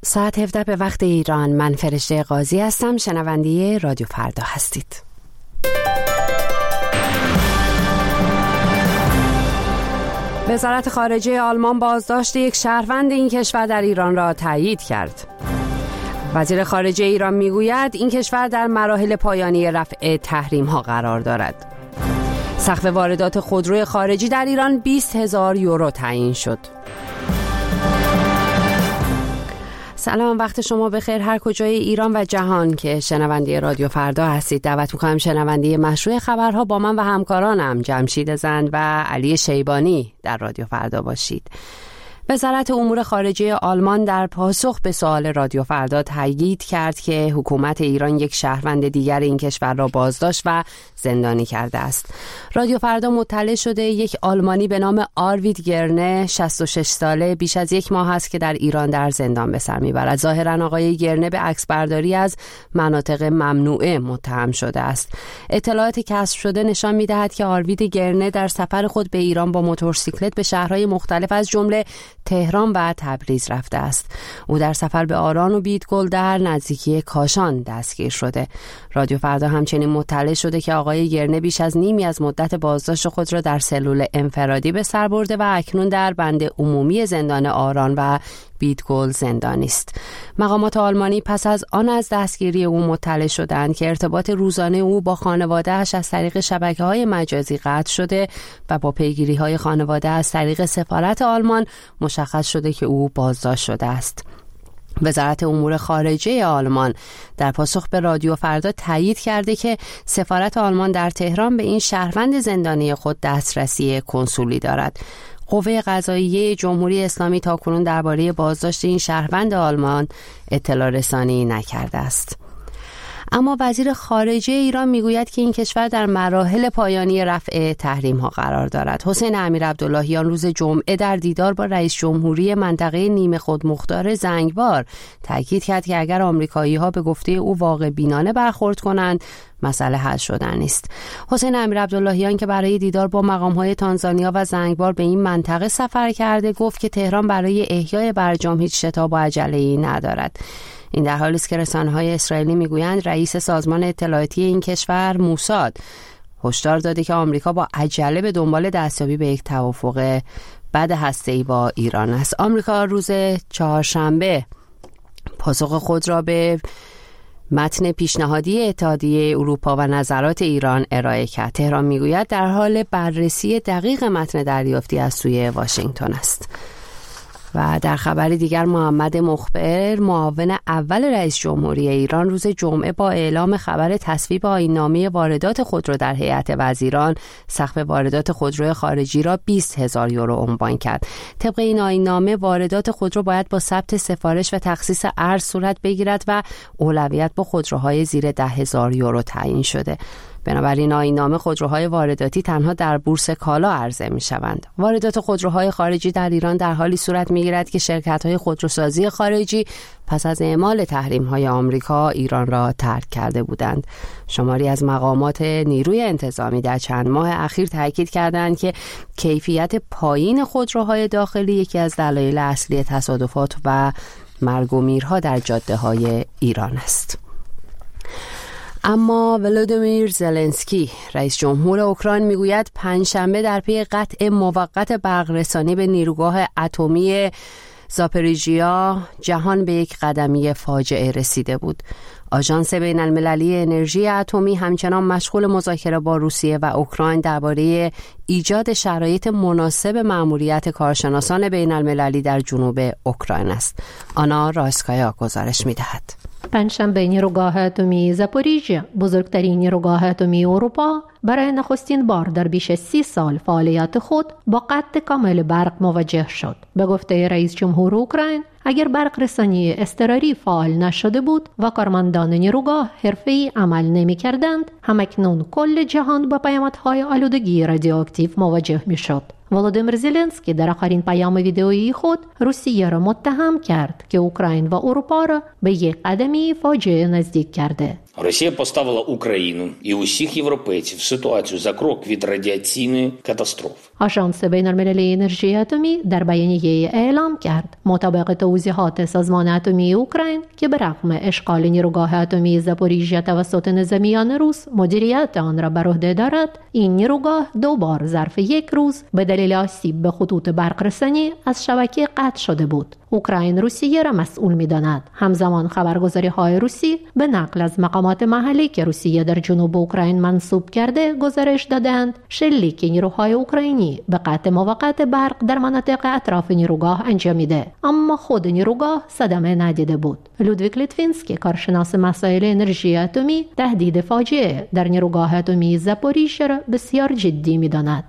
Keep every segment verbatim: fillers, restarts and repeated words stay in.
ساعت هفده به وقت ایران. من فرشته قاضی هستم. شنونده رادیو فردا هستید. وزارت خارجه آلمان بازداشت یک شهروند این کشور در ایران را تایید کرد. وزیر خارجه ایران میگوید این کشور در مراحل پایانی رفع تحریم ها قرار دارد. سقف واردات خودروی خارجی در ایران بیست هزار یورو تعیین شد. سلام، وقت شما بخیر هر کجای ایران و جهان که شنونده رادیو فردا هستید. دعوت می‌کنم شنونده مشروع خبرها با من و همکارانم جمشید زند و علی شیبانی در رادیو فردا باشید. وزارت امور خارجه آلمان در پاسخ به سوال رادیو فردا تایید کرد که حکومت ایران یک شهروند دیگر این کشور را بازداشت و زندانی کرده است. رادیو فردا مطلع شده یک آلمانی به نام آروید گرنه شصت و شش ساله بیش از یک ماه است که در ایران در زندان به سر میبرد. ظاهرا آقای گرنه به عکسبرداری از مناطق ممنوعه متهم شده است. اطلاعات کسب شده نشان میدهد که آروید گرنه در سفر خود به ایران با موتورسیکلت به شهرهای مختلف از جمله تهران و تبریز رفته است. او در سفر به آران و بیدگل در نزدیکی کاشان دستگیر شده. رادیو فردا همچنین مطلع شده که آقای گرنه بیش از نیمی از مدت بازداشت خود را در سلول انفرادی به سر برده و اکنون در بند عمومی زندان آران و بیدگل زندانی است. مقامات آلمانی پس از آن از دستگیری او مطلع شدند که ارتباط روزانه او با خانواده‌اش از طریق شبکه‌های مجازی قطع شده و با پیگیری‌های خانواده از طریق سفارت آلمان مشخص شده که او بازداشت شده است. وزارت امور خارجه آلمان در پاسخ به رادیو فردا تایید کرده که سفارت آلمان در تهران به این شهروند زندانی خود دسترسی کنسولی دارد. قوه قضاییه جمهوری اسلامی تاکنون درباره بازداشت این شهروند آلمان اطلاع رسانی نکرده است. اما وزیر خارجه ایران میگوید که این کشور در مراحل پایانی رفع تحریم ها قرار دارد. حسین امیرعبداللهیان روز جمعه در دیدار با رئیس جمهوری منطقه نیمه خودمختار زنگبار تاکید کرد که اگر آمریکایی ها به گفته او واقع بینانه برخورد کنند مسئله حل شدن نیست. حسین امیرعبداللهیان که برای دیدار با مقام‌های تانزانیا و زنگبار به این منطقه سفر کرده گفت که تهران برای احیای برجام هیچ شتاب و عجله‌ای ندارد. این در حالی است که رسانه‌های اسرائیلی میگویند رئیس سازمان اطلاعاتی این کشور موساد هشدار داده که آمریکا با عجله به دنبال دستیابی به یک توافق بد هسته‌ای با ایران است. آمریکا روز چهارشنبه پاسخ خود را به متن پیشنهادی اتحادیه اروپا و نظرات ایران ارائه کرد. تهران میگوید در حال بررسی دقیق متن دریافتی از سوی واشنگتن است. و در خبر دیگر محمد مخبر معاون اول رئیس جمهوری ایران روز جمعه با اعلام خبر تصویب آیین‌نامه واردات خودرو در هیئت وزیران سقف واردات خودروی خارجی را بیست هزار یورو عنوان کرد. طبق این آیین‌نامه واردات خودرو باید با ثبت سفارش و تخصیص ارز صورت بگیرد و اولویت با خودروهای زیر ده هزار یورو تعیین شده. بنابراین آیین‌نامه خودروهای وارداتی تنها در بورس کالا عرضه می‌شوند. واردات خودروهای خارجی در ایران در حالی صورت می‌گیرد که شرکت‌های خودروسازی خارجی پس از اعمال تحریم‌های آمریکا ایران را ترک کرده بودند. شماری از مقامات نیروی انتظامی در چند ماه اخیر تاکید کردند که کیفیت پایین خودروهای داخلی یکی از دلایل اصلی تصادفات و مرگ و میرها در جاده‌های ایران است. اما ولودیمیر زلنسکی رئیس جمهور اوکراین میگوید پنجشنبه در پی قطع موقت برقرسانی به نیروگاه اتمی زاپریژیا جهان به یک قدمی فاجعه رسیده بود. آژانس بین المللی انرژی اتمی همچنان مشغول مذاکره با روسیه و اوکراین درباره ایجاد شرایط مناسب مأموریت کارشناسان بین المللی در جنوب اوکراین است. آنا راسکایا گزارش می‌دهد. پنجشنبه نیروگاه اتمی زاپوریژیا بزرگترین نیروگاه اتمی اروپا برای نخستین بار در بیش از سی سال فعالیت خود با قطع کامل برق مواجه شد. به گفته رئیس جمهور اوکراین اگر برق رسانی اضطراری فعال نشده بود و کارمندان نیروگاه حرفه‌ای عمل نمی‌کردند، همکنون کل جهان با پیامدهای آلودگی رادیواکتیو مواجه می‌شد. ولودیمیر زلنسکی در آخرین پیام ویدئویی خود روسیه را متهم کرد که اوکراین و اروپا را به یک قدمی فاجعه نزدیک کرده. Росія поставила Україну і усіх європейців в ситуацію за крок від радіаційної катастрофи. آژانس بین‌المللی انرژی اتمی در بیانیه اعلام کرد مطابق توضیحات سازمان اتمی اوکراین که به رغم اشغال نیروگاه اتمی زاپوریژیا توسط نظامیان روس مدیریت آن را بر عهده دارد، این نیروگاه دو بار ظرف یک روز به دلیل آسیب به خطوط برقرسانی از شبکه قطع شده بود. اوکراین روسیه را مسئول می‌داند. همزمان خبرگزاری‌های روسی به نقل از مقامات محلی که روسیه در جنوب اوکراین منصوب کرده گزارش دادند شلیک نیروهای اوکراینی به قطع موقت برق در مناطق اطراف نیروگاه انجامیده، اما خود نیروگاه صدمه ندیده بود. لودویک لیتوینسکی کارشناس مسائل انرژی اتمی تهدید فاجعه در نیروگاه اتمی زاپوریژیا را بسیار جدی می‌داند.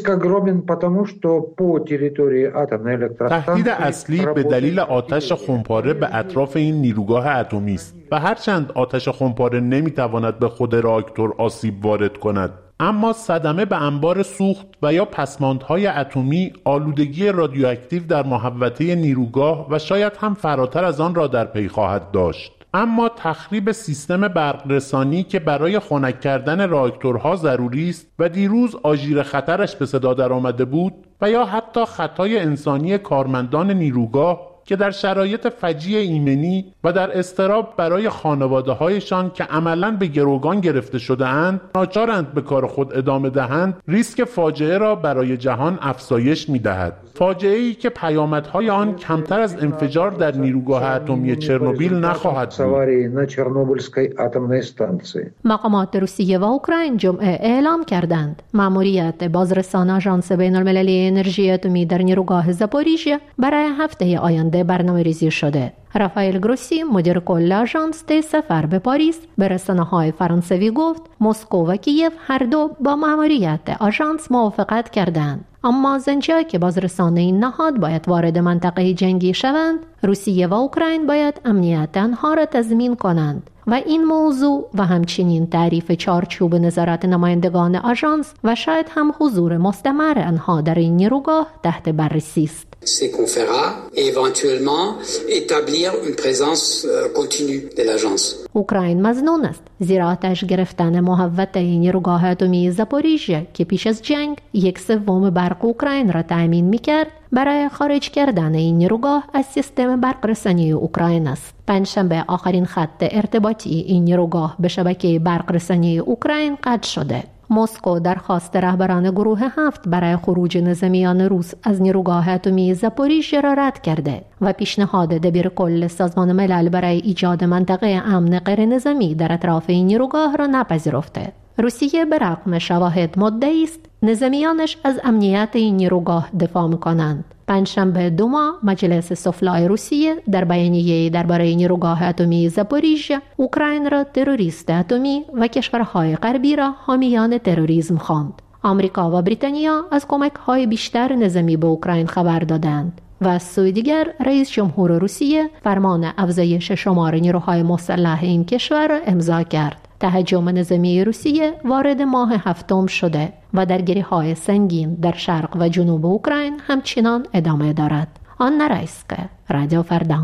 تهدید اصلی به دلیل آتش خمپاره به اطراف این نیروگاه اتمی است و هرچند آتش خمپاره نمیتواند به خود راکتور آسیب وارد کند، اما صدمه به انبار سوخت و یا پسماندهای اتمی آلودگی رادیواکتیو در محوطه نیروگاه و شاید هم فراتر از آن را در پی خواهد داشت. اما تخریب سیستم برقرسانی که برای خنک کردن راکتورها ضروری است و دیروز آژیر خطرش به صدا در آمده بود و یا حتی خطای انسانی کارمندان نیروگاه که در شرایط فجیع ایمنی و در اضطراب برای خانواده‌هایشان که عملاً به گروگان گرفته شده‌اند ناچارند به کار خود ادامه دهند، ریسک فاجعه را برای جهان افزایش می‌دهد. فاجعه‌ای که پیامدهای آن کمتر از انفجار در نیروگاه اتمی چرنوبیل نخواهد بود. مقامات روسیه و اوکراین جمعه اعلام کردند مأموریت بازرسان آژانس بین‌المللی انرژی اتمی در نیروگاه زاپوریژیا برای هفته آینده برنامه‌ریزی شده. رافائل گروسی مدیر کل آژانس طی سفر به پاریس به رسانه‌های فرانسوی گفت مسکو و کیف هر دو با مأموریت آژانس موافقت کردند، اما از آنجا که بازرسان این نهاد باید وارد منطقه جنگی شوند، روسیه و اوکراین باید امنیت آنها را تضمین کنند و این موضوع و همچنین تعریف چارچوب نظارت نمایندگان آژانس و شاید هم حضور مستمر آنها در این نیروگاه تحت بررسی است. C'est qu'on fera et éventuellement établir une présence continue de l'agence. اوکراین مظنون است زیرا آتش گرفتن محوطه نیروگاه اتمی زاپوریژیا که پیش از جنگ یک سوم برق اوکراین را تأمین می‌کرد برای خارج کردن این نیروگاه از سیستم برقرسانی اوکراین است. پنجشنبه آخرین خط ارتباطی این نیروگاه به شبکه برقرسانی اوکراین قطع شده. مسکو درخواست رهبران گروه هفت برای خروج نظامیان روس از نیروگاه اتمی زاپوریژیا را رد کرده و پیشنهاد دبیرکل سازمان ملل برای ایجاد منطقه امن غیر نظامی در اطراف این نیروگاه را نپذیرفته. روسیه به رغم شواهد مدعی است نظامیانش از امنیت این نیروگاه دفاع می‌کنند. پنجشنبه دو ماه مجلس سفلای روسیه در بیانیه درباره نیروگاه اتمی زاپوریژیا اوکراین را تروریست اتمی و کشورهای غربی را حامیان تروریسم خواند. آمریکا و بریتانیا از کمک‌های بیشتر نظامی به اوکراین خبر دادند و از سوی دیگر رئیس جمهور روسیه فرمان افزایش شمار نیروهای مسلح این کشور را امضا کرد. تهاجم نظامی روسیه وارد ماه هفتم شده و درگیری‌های سنگین در شرق و جنوب اوکراین همچنان ادامه دارد. آن رایسکه، رادیو فردا.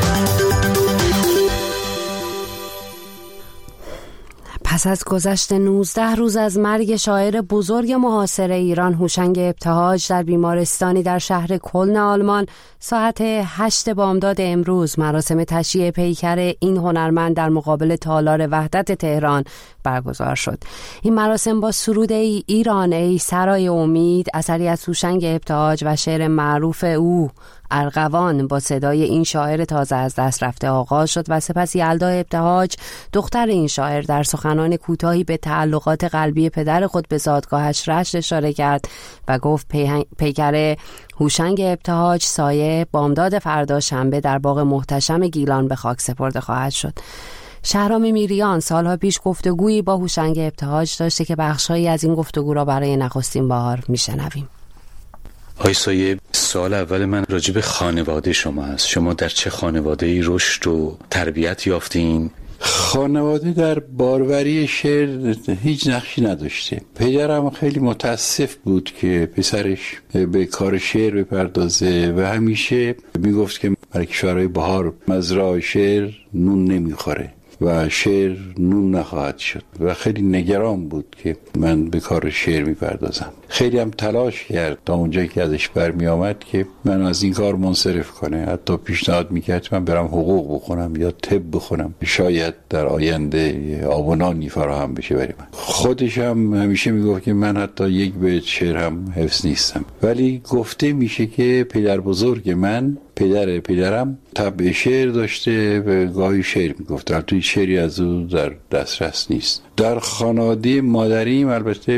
پس از گذشت نوزده روز از مرگ شاعر بزرگ معاصر ایران هوشنگ ابتهاج در بیمارستانی در شهر کلن آلمان، ساعت هشت بامداد امروز مراسم تشییع پیکر این هنرمند در مقابل تالار وحدت تهران برگزار شد. این مراسم با سرود ای ایران ای سرای امید، اثری از هوشنگ ابتهاج و شعر معروف او ارغوان با صدای این شاعر تازه از دست رفته آغاز شد و سپس یلدا ابتهاج دختر این شاعر در سخنان کوتاهی به تعلقات قلبی پدر خود به زادگاهش رشت اشاره کرد و گفت پیکر هوشنگ ابتهاج سایه بامداد فردا شنبه در باغ محتشم گیلان به خاک سپرده خواهد شد. شهرام میریان سالها پیش گفتگویی با هوشنگ ابتهاج داشته که بخشایی از این گفتگو را برای نخستین بار میشنویم. آقای سایه، سوال اول من راجع به خانواده شما است. شما در چه خانواده‌ای رشد و تربیت یافتین؟ خانواده در باروری شعر هیچ نقشی نداشته. پدرم خیلی متاسف بود که پسرش به کار شعر بپردازه و همیشه میگفت که برای کشورهای بهار مزرعه شعر نون نمیخوره. و شعر نون نخواهد شد و خیلی نگران بود که من به کار شعر میپردازم. خیلی هم تلاش کرد تا اونجایی که ازش برمی آمد که من از این کار منصرف کنه. حتی پیشنهاد میکرد من برم حقوق بخونم یا طب بخونم، شاید در آینده آب و نانی فراهم بشه برای من. خودش هم همیشه میگفت که من حتی یک بیت شعر هم حفظ نیستم، ولی گفته میشه که پدر بزرگ من، پدر پدرم طبع شعر داشته و گاهی شعر میگفت. البته شعری از او در دسترس نیست. در خانواده مادریم البته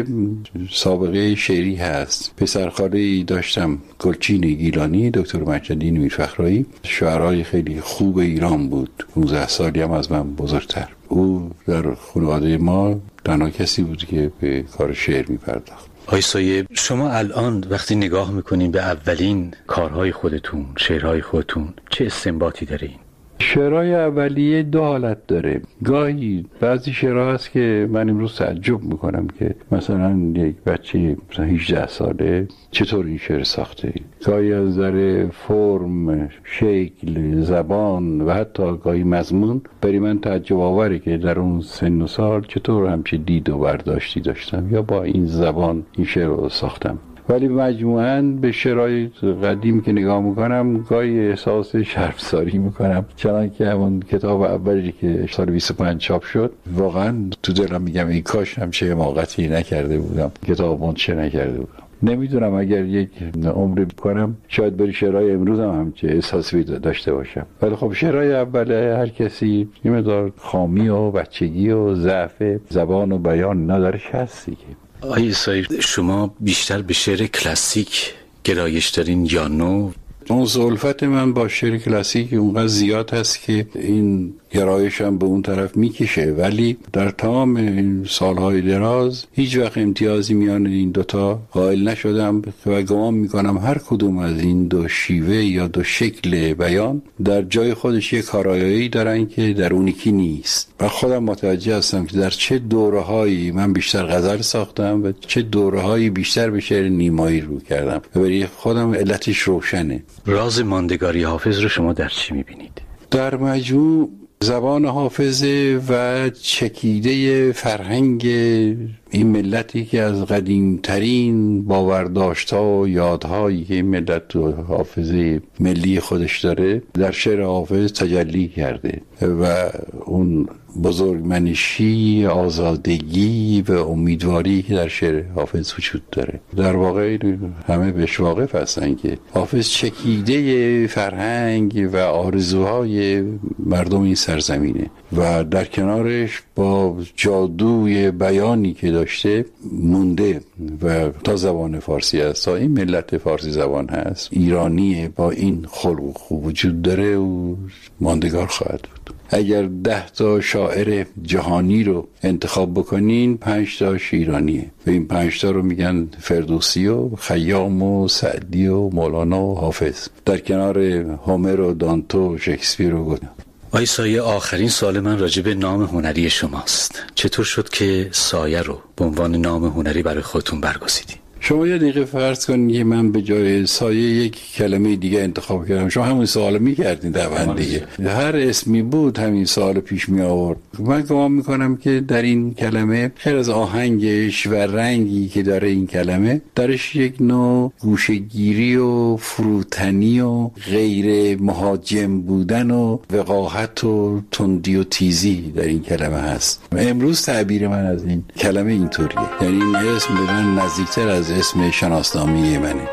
سابقه شعری هست. پسرخاله‌ای داشتم، گلچین گیلانی، دکتر مجددی میرفخرایی، شاعرای خیلی خوب ایران بود، پانزده سالی هم از من بزرگتر. او در خانواده ما تنها کسی بود که به کار شعر میپرداخت. آقای سایه، شما الان وقتی نگاه میکنین به اولین کارهای خودتون، شعرهای خودتون، چه استنباطی دارین؟ شعرهای اولیه دو حالت داره. گاهی بعضی شعرها هست که من امروز تعجب میکنم که مثلا یک بچه مثلا هجده ساله چطور این شعر ساخته. گاهی از نظر فرم، شکل، زبان و حتی گاهی مضمون برای من تعجب آوره که در اون سن و سال چطور همچه دید و برداشتی داشتم یا با این زبان این شعر رو ساختم. ولی مجموعاً به شعرهای قدیم که نگاه میکنم گاهی احساس شرمساری میکنم، چنان که همون کتاب اولی که سال بیست و پنج چاپ شد واقعاً تو دلم میگم این کاش همچه حماقتی نکرده بودم، کتاب منتشر نکرده بودم. نمیدونم اگر یک عمری بکنم شاید بری شعرهای امروز هم همچه احساسی داشته باشم، ولی خب شعرهای اول هر کسی یه مقدار خامی و بچگی و ضعف زبان و بیان ندارش هستی که. آقای سایر، شما بیشتر به شعر کلاسیک گرایش دارین یا نو؟ اون الفت من با شعر کلاسیک اونقدر زیاد هست که این گرایشم به اون طرف میکشه، ولی در تمام این سالهای دراز هیچ وقت امتیازی میان این دوتا قائل نشدم و گمان میکنم هر کدوم از این دو شیوه یا دو شکل بیان در جای خودش یک کارایی دارن که در اون یکی نیست. و خودم متوجه هستم که در چه دورهایی من بیشتر غزل ساختم و چه دورهایی بیشتر به شعر نیمایی رو کردم و برای خودم علتش روشنه. راز ماندگاری حافظ رو شما در چی میبینید؟ در مجموع زبان حافظ و چکیده فرهنگ این ملتی که از قدیمترین باورداشت‌ها و یادهایی که این ملت تو حافظه ملی خودش داره در شعر حافظ تجلی کرده و اون بزرگمنشی، آزادگی و امیدواری که در شعر حافظ وجود داره. در واقع همه بهش واقف هستن که حافظ چکیده فرهنگ و آرزوهای مردم این سرزمینه و در کنارش با جادوی بیانی که داشته مونده و تا زبان فارسی هست، تا این ملت فارسی زبان هست، ایرانیه، با این خلق خوب وجود داره و ماندگار خواهد بود. اگر ده تا شاعر جهانی رو انتخاب بکنین پنج تا ایرانیه و این پنج تا رو میگن فردوسی و خیام و سعدی و مولانا و حافظ، در کنار هومر و دانتو و شکسپیر و گوته. آقای سایه، آخرین سوال من راجع به نام هنری شماست. چطور شد که سایه رو به عنوان نام هنری برای خودتون برگزیدید؟ شما یه دقیقه فرض کنید که من به جای سایه یک کلمه دیگه انتخاب کردم، شما همون سوال می‌کردین طبعا دیگه. هر اسمی بود همین سوال پیش می آورد. من گمان میکنم که در این کلمه خیلی از آهنگش و رنگی که داره این کلمه درش یک نوع گوشه‌گیری و فروتنی و غیر مهاجم بودن و وقاحت و تندی و تیزی در این کلمه هست. امروز تعبیر من از این کلمه اینطوریه، یعنی این اسم به من نزدیکتر از اسم شناسنامه منه.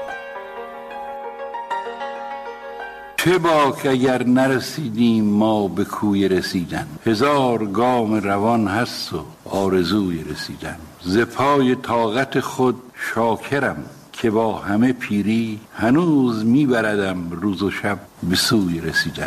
چه باک اگر نرسیدیم ما به کوی رسیدن، هزار گام روان هست و آرزوی رسیدن. ز پای طاقت خود شاکرم که با همه پیری، هنوز میبردم روز و شب به سوی رسیدن.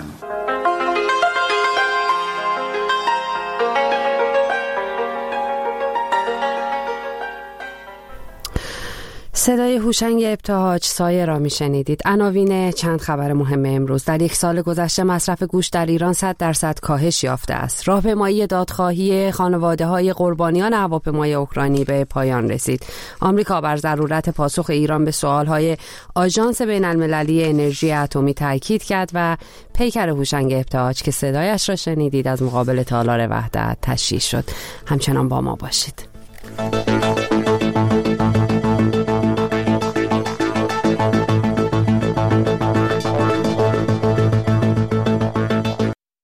صدای هوشنگ ابتهاج سایه را میشنیدید. عناوین چند خبر مهم امروز: در یک سال گذشته مصرف گوشت در ایران صد درصد کاهش یافته است. راهپیمایی دادخواهی خانواده‌های قربانیان هواپیمای اوکراینی به پایان رسید. آمریکا بر ضرورت پاسخ ایران به سوال‌های آژانس بین‌المللی انرژی اتمی تاکید کرد و پیکر هوشنگ ابتهاج که صدایش را شنیدید از مقابل تالار وحدت تشییع شد. همچنان با ما باشید.